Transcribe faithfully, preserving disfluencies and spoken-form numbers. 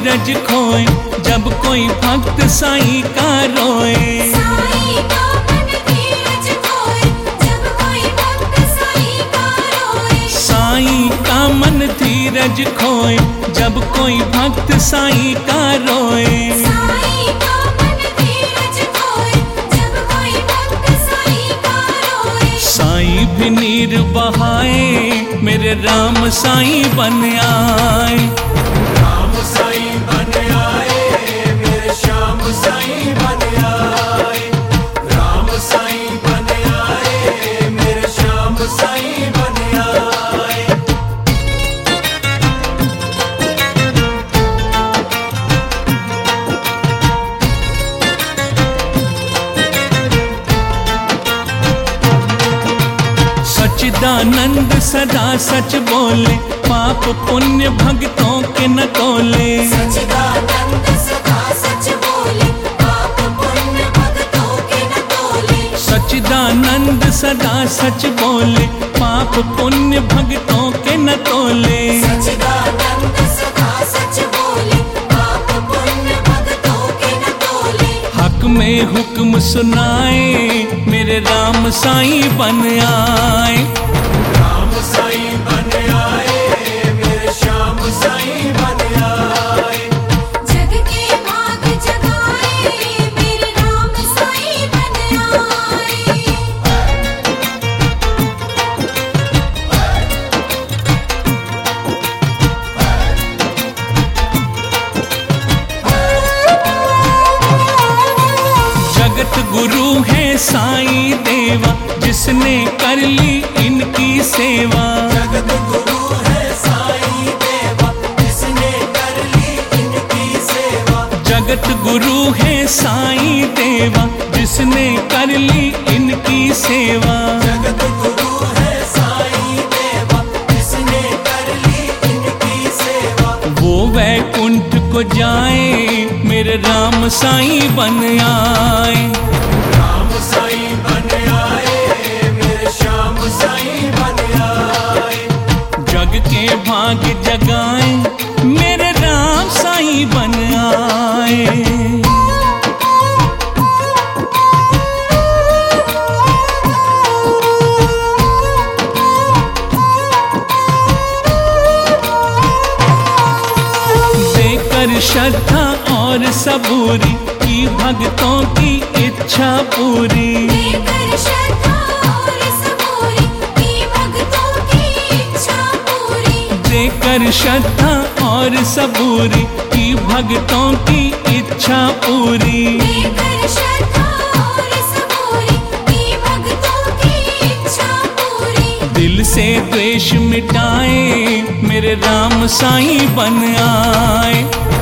धीरज खोए जब कोई भक्त साईं का रोए। साईं का मन धीरज खोए जब कोई भक्त साईं का रोए। साईं का मन धीरज खोए जब कोई भक्त साईं का रोए। साईं का मन धीरज खोए जब कोई भक्त साईं का रोए। साईं भी नीर बहाए मेरे राम साईं बन आए। राम साईं बन आए मेरे श्याम साईं बन आए। राम साईं बन आए मेरे श्याम साईं बन आए। सच्चिदानंद सदा सच बोले पाप पुण्य भक्तों के न तोले। सच्चिदानंद सदा सच बोले पाप पुण्य भक्तों के न तोले। सच्चिदानंद सदा सच बोले पाप पुण्य भक्तों के न तोले। सच्चिदानंद सदा सच बोले पाप पुण्य भक्तों के न तोले। हक में हुक्म सुनाए मेरे राम साईं बन आए। राम साईं बन आए मेरे श्याम साईं बन आए। जग के भाग जगाए मेरे राम साईं बन आए। जगत गुरु है साईं देवा जिसने कर ली इनकी सेवा। जगत गुरु है साईं देवा जिसने कर ली इनकी सेवा। जगत गुरु है साईं देवा जिसने कर ली इनकी सेवा। जगत गुरु है साईं देवा जिसने कर ली इनकी सेवा। वो वैकुंठ को जाए मेरे राम साईं बन आए। राम साईं बन आए मेरे श्याम साईं बन आए। जग के भाग जगाए मेरे राम साईं बन आए। देकर श्रद्धा और सबूरी की भक्तों की इच्छा पूरी। देकर श्रद्धा और सबूरी की भक्तों की इच्छा पूरी। देकर श्रद्धा और सबूरी की भक्तों की इच्छा पूरी। देकर श्रद्धा और सबूरी की भक्तों की इच्छा पूरी। दिल से द्वेष मिटाए मेरे राम साईं बन आए।